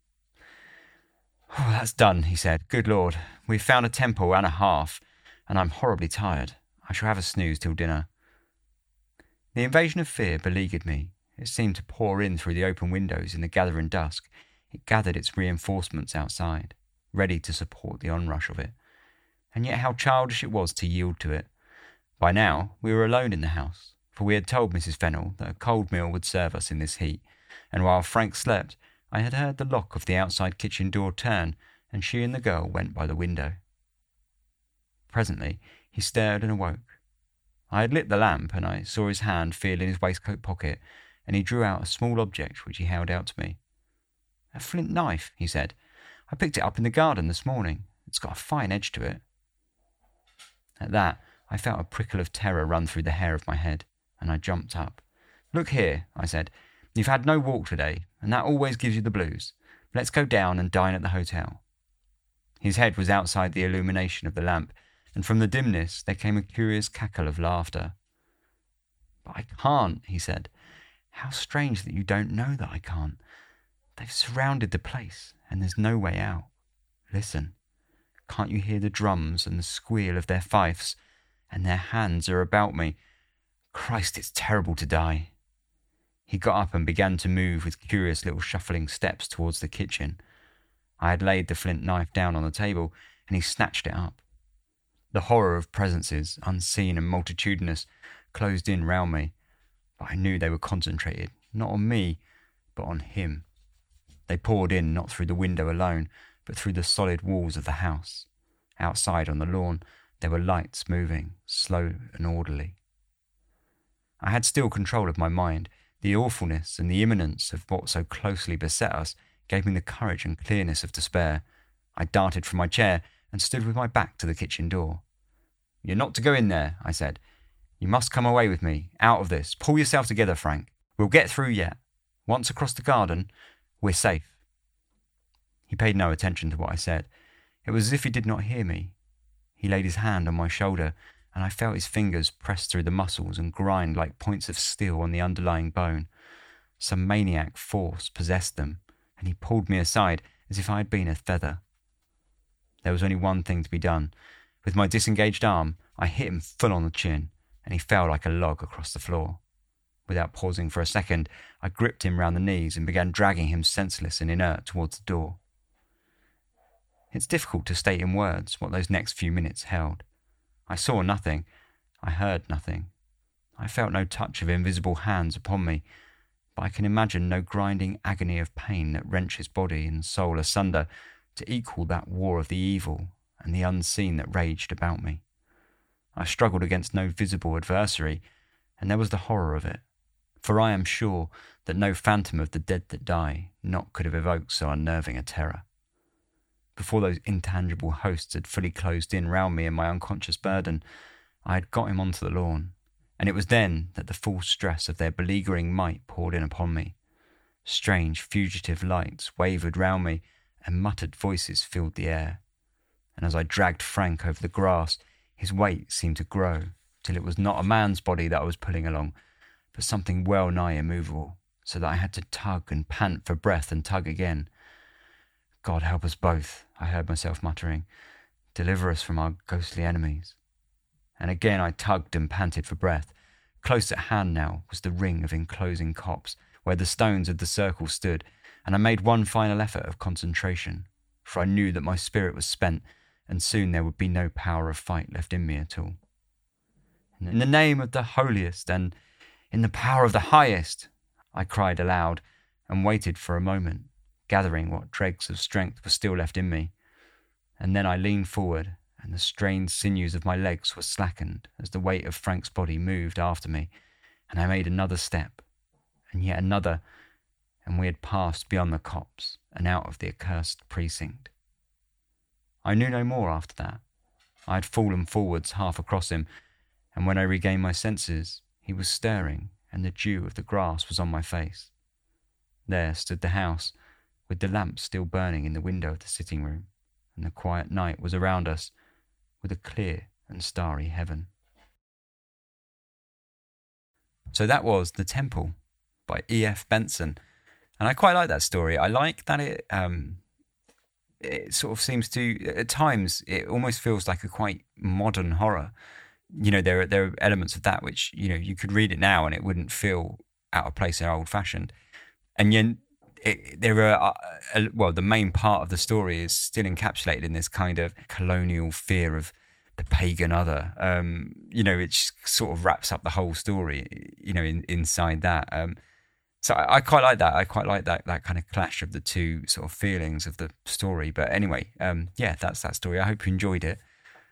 "Oh, that's done," he said. "Good Lord, we've found a temple and a half, and I'm horribly tired. I shall have a snooze till dinner." The invasion of fear beleaguered me. It seemed to pour in through the open windows in the gathering dusk. It gathered its reinforcements outside, ready to support the onrush of it. And yet how childish it was to yield to it. By now, we were alone in the house, for we had told Mrs. Fennell that a cold meal would serve us in this heat, and while Frank slept, I had heard the lock of the outside kitchen door turn, and she and the girl went by the window. Presently, he stirred and awoke. I had lit the lamp, and I saw his hand feel in his waistcoat pocket, and he drew out a small object which he held out to me. "A flint knife," he said. "I picked it up in the garden this morning. It's got a fine edge to it." At that, I felt a prickle of terror run through the hair of my head, and I jumped up. "Look here," I said. "You've had no walk today, and that always gives you the blues. Let's go down and dine at the hotel." His head was outside the illumination of the lamp, and from the dimness there came a curious cackle of laughter. "But I can't," he said. "How strange that you don't know that I can't. They've surrounded the place, and there's no way out. Listen. Can't you hear the drums and the squeal of their fifes? And their hands are about me. Christ, it's terrible to die." He got up and began to move with curious little shuffling steps towards the kitchen. I had laid the flint knife down on the table, and he snatched it up. The horror of presences, unseen and multitudinous, closed in round me, but I knew they were concentrated, not on me, but on him. They poured in not through the window alone, but through the solid walls of the house. Outside on the lawn, there were lights moving, slow and orderly. I had still control of my mind. The awfulness and the imminence of what so closely beset us gave me the courage and clearness of despair. I darted from my chair and stood with my back to the kitchen door. "You're not to go in there," I said. "You must come away with me, out of this. Pull yourself together, Frank. We'll get through yet. Once across the garden, we're safe." He paid no attention to what I said. It was as if he did not hear me. He laid his hand on my shoulder, and I felt his fingers press through the muscles and grind like points of steel on the underlying bone. Some maniac force possessed them, and he pulled me aside as if I had been a feather. There was only one thing to be done. With my disengaged arm, I hit him full on the chin, and he fell like a log across the floor. Without pausing for a second, I gripped him round the knees and began dragging him senseless and inert towards the door. It's difficult to state in words what those next few minutes held. I saw nothing. I heard nothing. I felt no touch of invisible hands upon me, but I can imagine no grinding agony of pain that wrenches body and soul asunder to equal that war of the evil and the unseen that raged about me. I struggled against no visible adversary, and there was the horror of it, for I am sure that no phantom of the dead that die not could have evoked so unnerving a terror. Before those intangible hosts had fully closed in round me and my unconscious burden, I had got him onto the lawn, and it was then that the full stress of their beleaguering might poured in upon me. Strange fugitive lights wavered round me, and muttered voices filled the air. And as I dragged Frank over the grass, his weight seemed to grow, till it was not a man's body that I was pulling along, but something well nigh immovable, so that I had to tug and pant for breath and tug again. "God help us both," I heard myself muttering. "Deliver us from our ghostly enemies." And again I tugged and panted for breath. Close at hand now was the ring of enclosing copse, where the stones of the circle stood, and I made one final effort of concentration, for I knew that my spirit was spent, and soon there would be no power of fight left in me at all. "In the name of the holiest, and in the power of the highest," I cried aloud, and waited for a moment, gathering what dregs of strength were still left in me. And then I leaned forward, and the strained sinews of my legs were slackened as the weight of Frank's body moved after me, and I made another step, and yet another, and we had passed beyond the copse and out of the accursed precinct. I knew no more after that. I had fallen forwards half across him, and when I regained my senses, he was stirring, and the dew of the grass was on my face. There stood the house, with the lamp still burning in the window of the sitting room, and the quiet night was around us, with a clear and starry heaven. So that was The Temple by E.F. Benson, and I quite like that story. I like that it sort of seems to, at times, it almost feels like a quite modern horror. You know, there are elements of that which, you know, you could read it now and it wouldn't feel out of place or old-fashioned. And yet, the main part of the story is still encapsulated in this kind of colonial fear of the pagan other. It sort of wraps up the whole story, inside that. So I quite like that. I quite like that kind of clash of the two sort of feelings of the story. But anyway, that's that story. I hope you enjoyed it.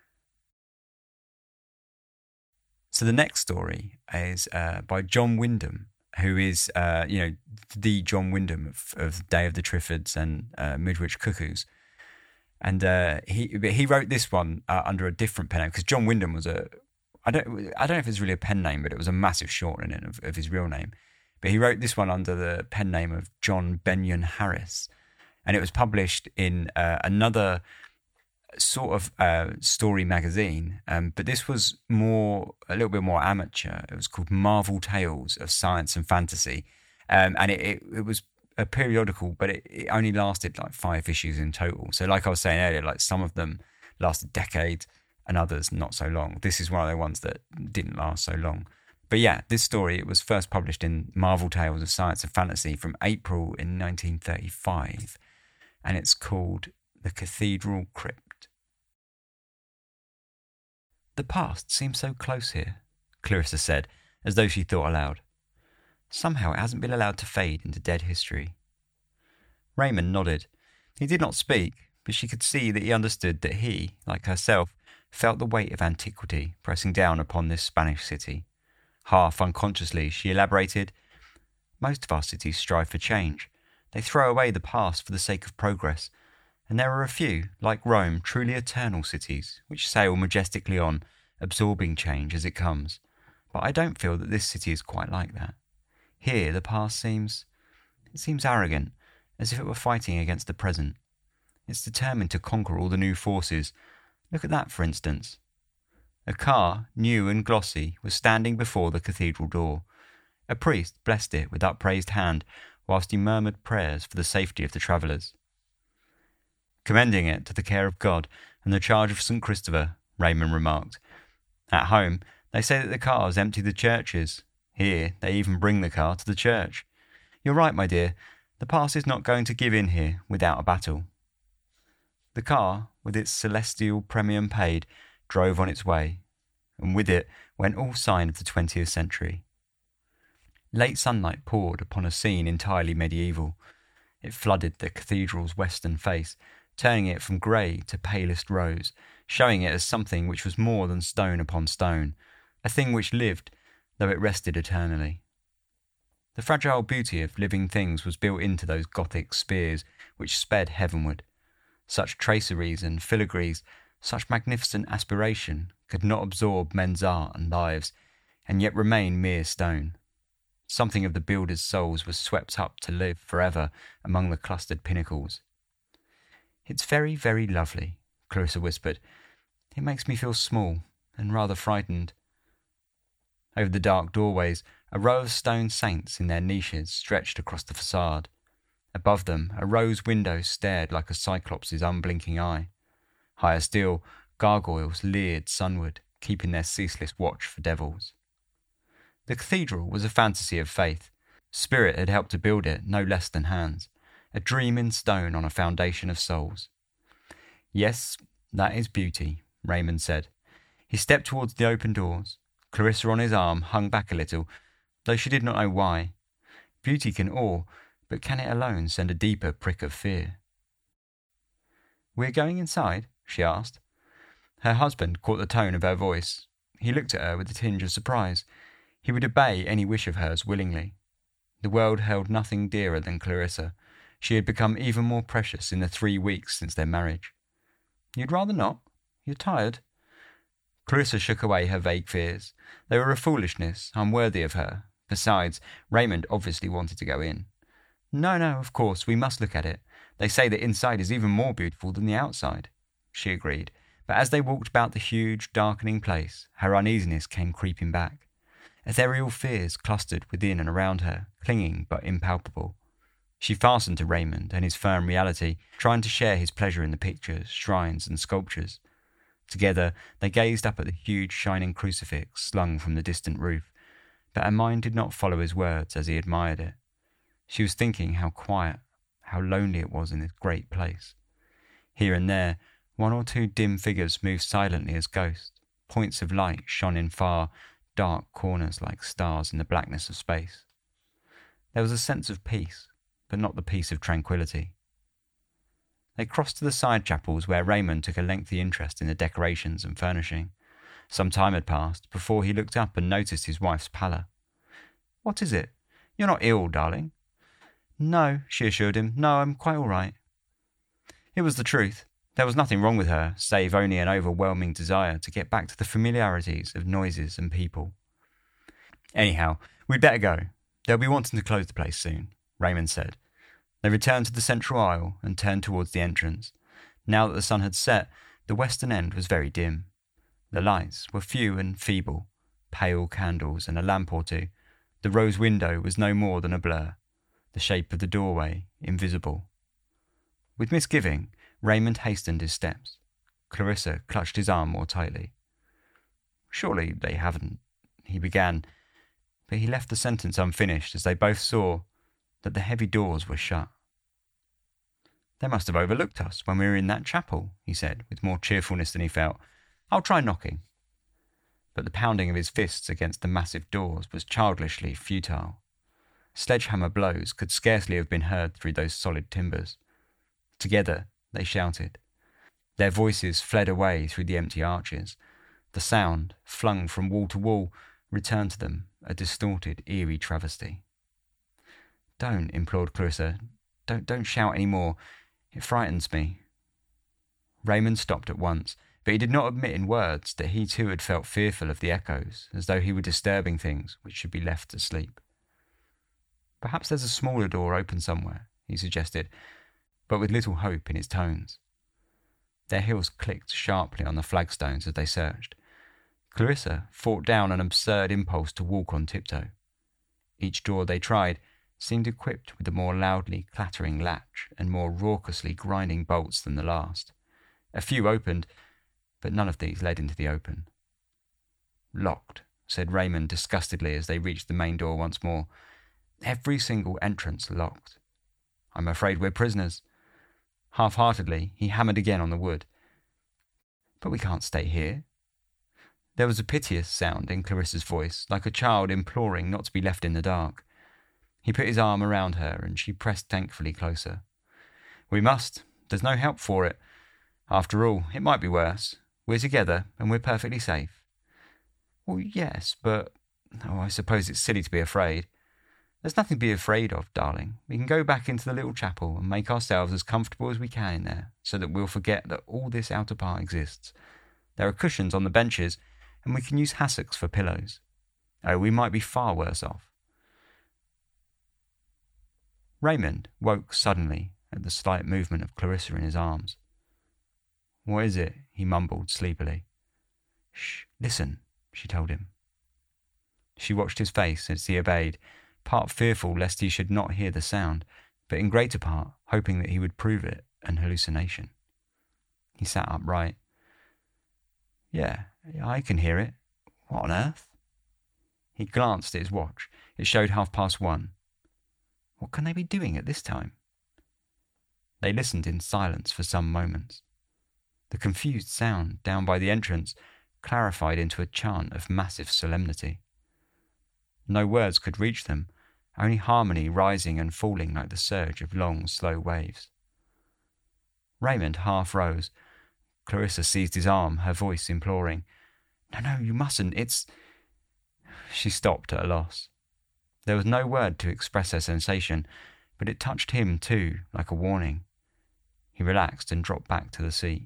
So the next story is by John Wyndham, who is, the John Wyndham of Day of the Triffids and Midwich Cuckoos. And he wrote this one under a different pen name, because John Wyndham was I don't know if it's really a pen name, but it was a massive shortening of his real name. But he wrote this one under the pen name of John Benyon Harris. And it was published in another sort of story magazine. But this was a little bit more amateur. It was called Marvel Tales of Science and Fantasy. And it was a periodical, but it only lasted like 5 issues in total. So like I was saying earlier, like some of them lasted decades and others not so long. This is one of the ones that didn't last so long. But yeah, this story, it was first published in Marvel Tales of Science and Fantasy from April in 1935, and it's called The Cathedral Crypt. The past seems so close here, Clarissa said, as though she thought aloud. Somehow it hasn't been allowed to fade into dead history. Raymond nodded. He did not speak, but she could see that he understood that he, like herself, felt the weight of antiquity pressing down upon this Spanish city. Half unconsciously, she elaborated, "Most of our cities strive for change. They throw away the past for the sake of progress, and there are a few, like Rome, truly eternal cities, which sail majestically on, absorbing change as it comes. But I don't feel that this city is quite like that. Here, the past seems arrogant, as if it were fighting against the present. It's determined to conquer all the new forces. Look at that, for instance." A car, new and glossy, was standing before the cathedral door. A priest blessed it with upraised hand, whilst he murmured prayers for the safety of the travellers. "Commending it to the care of God and the charge of St. Christopher," Raymond remarked. "At home, they say that the cars empty the churches. Here, they even bring the car to the church. You're right, my dear. The past is not going to give in here without a battle." The car, with its celestial premium paid, drove on its way, and with it went all sign of the 20th century. Late sunlight poured upon a scene entirely medieval. It flooded the cathedral's western face, turning it from grey to palest rose, showing it as something which was more than stone upon stone, a thing which lived, though it rested eternally. The fragile beauty of living things was built into those Gothic spears which sped heavenward. Such traceries and filigrees, such magnificent aspiration, could not absorb men's art and lives, and yet remain mere stone. Something of the builders' souls was swept up to live forever among the clustered pinnacles. "It's very, very lovely," Clarissa whispered. "It makes me feel small and rather frightened." Over the dark doorways, a row of stone saints in their niches stretched across the facade. Above them, a rose window stared like a cyclops' unblinking eye. Higher still, gargoyles leered sunward, keeping their ceaseless watch for devils. The cathedral was a fantasy of faith. Spirit had helped to build it no less than hands, a dream in stone on a foundation of souls. "Yes, that is beauty," Raymond said. He stepped towards the open doors. Clarissa on his arm hung back a little, though she did not know why. Beauty can awe, but can it alone send a deeper prick of fear? "We're going inside?" she asked. Her husband caught the tone of her voice. He looked at her with a tinge of surprise. He would obey any wish of hers willingly. The world held nothing dearer than Clarissa. She had become even more precious in the 3 weeks since their marriage. "You'd rather not? You're tired?" Clarissa shook away her vague fears. They were a foolishness, unworthy of her. Besides, Raymond obviously wanted to go in. No, of course, we must look at it. They say that inside is even more beautiful than the outside," she agreed. But as they walked about the huge, darkening place, her uneasiness came creeping back. Ethereal fears clustered within and around her, clinging but impalpable. She fastened to Raymond and his firm reality, trying to share his pleasure in the pictures, shrines and sculptures. Together they gazed up at the huge shining crucifix slung from the distant roof, but her mind did not follow his words as he admired it. She was thinking how quiet, how lonely it was in this great place. Here and there, 1 or 2 dim figures moved silently as ghosts. Points of light shone in far, dark corners like stars in the blackness of space. There was a sense of peace, but not the peace of tranquility. They crossed to the side chapels where Raymond took a lengthy interest in the decorations and furnishing. Some time had passed before he looked up and noticed his wife's pallor. "What is it? You're not ill, darling?" "No," she assured him. "No, I'm quite all right." It was the truth. There was nothing wrong with her, save only an overwhelming desire to get back to the familiarities of noises and people. "Anyhow, we'd better go. They'll be wanting to close the place soon," Raymond said. They returned to the central aisle and turned towards the entrance. Now that the sun had set, the western end was very dim. The lights were few and feeble, pale candles and a lamp or two. The rose window was no more than a blur, the shape of the doorway invisible. With misgiving, Raymond hastened his steps. Clarissa clutched his arm more tightly. "Surely they haven't," he began, but he left the sentence unfinished as they both saw that the heavy doors were shut. "They must have overlooked us when we were in that chapel," he said, with more cheerfulness than he felt. "I'll try knocking." But the pounding of his fists against the massive doors was childishly futile. Sledgehammer blows could scarcely have been heard through those solid timbers. Together they shouted. Their voices fled away through the empty arches. The sound, flung from wall to wall, returned to them, a distorted, eerie travesty. "Don't," implored Clarissa. Don't shout any more. It frightens me." Raymond stopped at once, but he did not admit in words that he too had felt fearful of the echoes, as though he were disturbing things which should be left to sleep. "Perhaps there's a smaller door open somewhere," he suggested, but with little hope in his tones. Their heels clicked sharply on the flagstones as they searched. Clarissa fought down an absurd impulse to walk on tiptoe. Each door they tried seemed equipped with a more loudly clattering latch and more raucously grinding bolts than the last. A few opened, but none of these led into the open. "Locked," said Raymond disgustedly as they reached the main door once more. "Every single entrance locked. I'm afraid we're prisoners." Half-heartedly, he hammered again on the wood. "But we can't stay here." There was a piteous sound in Clarissa's voice, like a child imploring not to be left in the dark. He put his arm around her, and she pressed thankfully closer. "We must. There's no help for it. After all, it might be worse. We're together, and we're perfectly safe." "Well, yes, but... I suppose it's silly to be afraid." "There's nothing to be afraid of, darling. We can go back into the little chapel and make ourselves as comfortable as we can in there, so that we'll forget that all this outer part exists. There are cushions on the benches, and we can use hassocks for pillows. Oh, we might be far worse off." Raymond woke suddenly at the slight movement of Clarissa in his arms. "What is it?" he mumbled sleepily. "Shh, listen," she told him. She watched his face as he obeyed, part fearful lest he should not hear the sound, but in greater part hoping that he would prove it an hallucination. He sat upright. Yeah, I can hear it. What on earth?" He glanced at his watch. It showed 1:30. What can they be doing at this time? They listened in silence for some moments. The confused sound down by the entrance clarified into a chant of massive solemnity. No words could reach them, only harmony rising and falling like the surge of long, slow waves. Raymond half rose. Clarissa seized his arm, her voice imploring. No, you mustn't, it's... She stopped at a loss. There was no word to express her sensation, but it touched him too, like a warning. He relaxed and dropped back to the seat.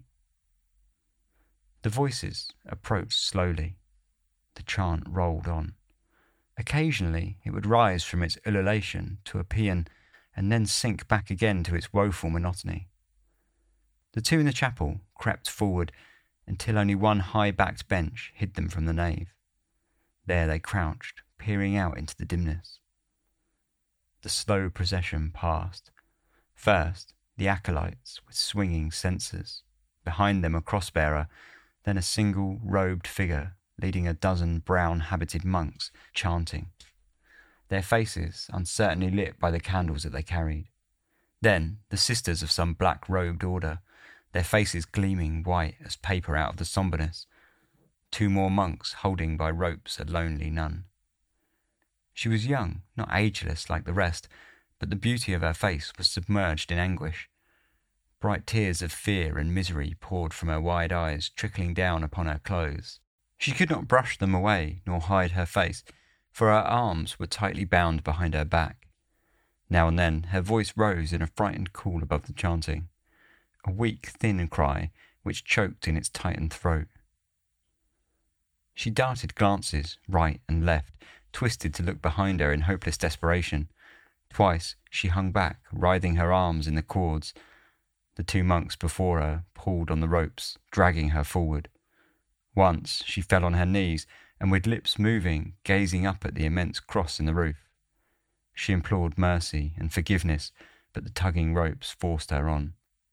The voices approached slowly. The chant rolled on. Occasionally it would rise from its ululation to a paean and then sink back again to its woeful monotony. The two in the chapel crept forward until only one high-backed bench hid them from the nave. There they crouched, peering out into the dimness. The slow procession passed. First, the acolytes with swinging censers. Behind them a cross-bearer, then a single robed figure leading a dozen brown-habited monks chanting, their faces uncertainly lit by the candles that they carried. Then the sisters of some black-robed order, their faces gleaming white as paper out of the sombreness. 2 more monks holding by ropes a lonely nun. She was young, not ageless like the rest, but the beauty of her face was submerged in anguish. Bright tears of fear and misery poured from her wide eyes, trickling down upon her clothes. She could not brush them away, nor hide her face, for her arms were tightly bound behind her back. Now and then her voice rose in a frightened call above the chanting, a weak, thin cry which choked in its tightened throat. She darted glances right and left, twisted to look behind her in hopeless desperation. Twice she hung back, writhing her arms in the cords. The 2 monks before her pulled on the ropes, dragging her forward. Once she fell on her knees, and with lips moving, gazing up at the immense cross in the roof. She implored mercy and forgiveness, but the tugging ropes forced her on.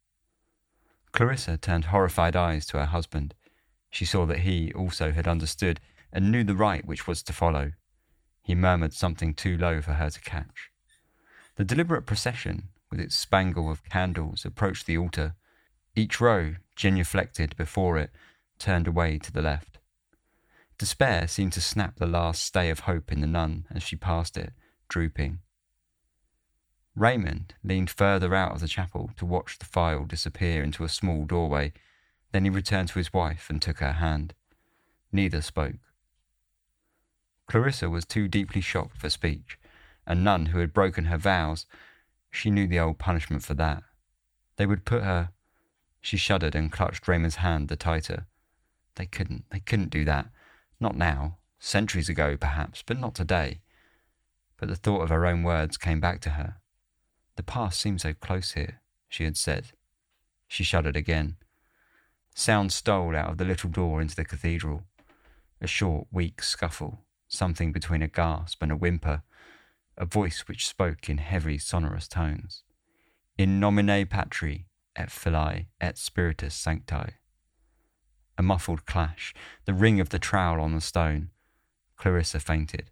Clarissa turned horrified eyes to her husband. She saw that he also had understood and knew the right which was to follow. He murmured something too low for her to catch. The deliberate procession, with its spangle of candles, approached the altar. Each row, genuflected before it, turned away to the left. Despair seemed to snap the last stay of hope in the nun as she passed it, drooping. Raymond leaned further out of the chapel to watch the file disappear into a small doorway. Then he returned to his wife and took her hand. Neither spoke. Clarissa was too deeply shocked for speech. A nun who had broken her vows, she knew the old punishment for that. They would put her... She shuddered and clutched Raymond's hand the tighter. They couldn't do that. Not now. Centuries ago, perhaps, but not today. But the thought of her own words came back to her. The past seemed so close here, she had said. She shuddered again. Sound stole out of the little door into the cathedral. A short, weak scuffle, something between a gasp and a whimper, a voice which spoke in heavy, sonorous tones. In nomine Patri, et Filii, et Spiritus Sancti. A muffled clash, the ring of the trowel on the stone. Clarissa fainted.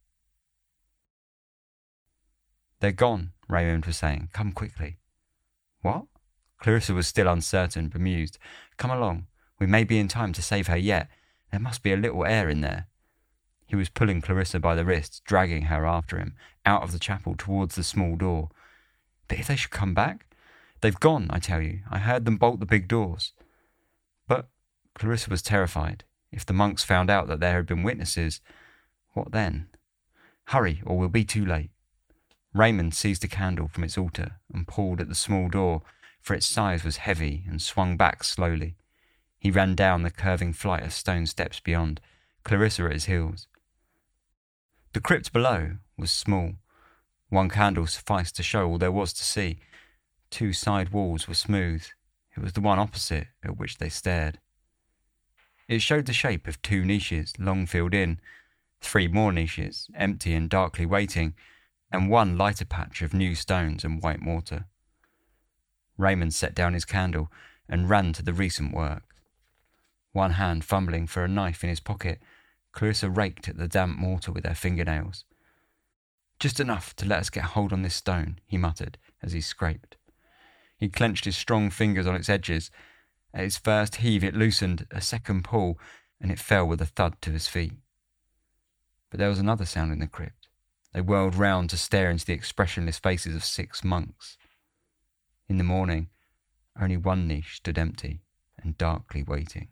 They're gone, Raymond was saying. Come quickly. What? Clarissa was still uncertain, bemused. Come along. We may be in time to save her yet. There must be a little air in there. He was pulling Clarissa by the wrists, dragging her after him, out of the chapel towards the small door. But if they should come back? They've gone, I tell you. I heard them bolt the big doors. But Clarissa was terrified. If the monks found out that there had been witnesses, what then? Hurry, or we'll be too late. Raymond seized a candle from its altar and pulled at the small door, for its size was heavy and swung back slowly. He ran down the curving flight of stone steps beyond, Clarissa at his heels. The crypt below was small. One candle sufficed to show all there was to see. 2 side walls were smooth. It was the one opposite at which they stared. It showed the shape of 2 niches, long filled in, 3 more niches, empty and darkly waiting, and 1 lighter patch of new stones and white mortar. Raymond set down his candle and ran to the recent work. One hand fumbling for a knife in his pocket, Clarissa raked at the damp mortar with her fingernails. Just enough to let us get hold on this stone, he muttered as he scraped. He clenched his strong fingers on its edges. At his first heave it loosened, a second pull, and it fell with a thud to his feet. But there was another sound in the crypt. They whirled round to stare into the expressionless faces of 6 monks. In the morning, only 1 niche stood empty and darkly waiting.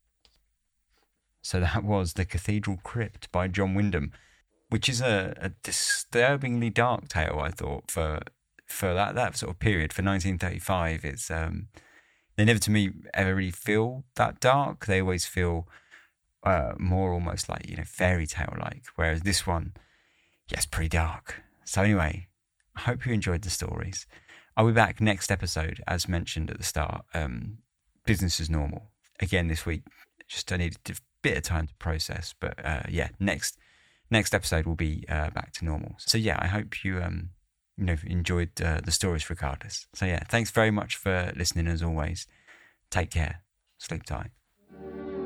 So that was The Cathedral Crypt by John Wyndham, which is a disturbingly dark tale, I thought, for that sort of period, for 1935. It's they never, to me, ever really feel that dark. They always feel more almost like, fairy tale-like, whereas this one, it's pretty dark. So anyway, I hope you enjoyed the stories. I'll be back next episode, as mentioned at the start. Business as normal. Again this week, I needed a bit of time to process, but next episode will be back to normal. So I hope you enjoyed the stories regardless. So thanks very much for listening as always. Take care. Sleep tight.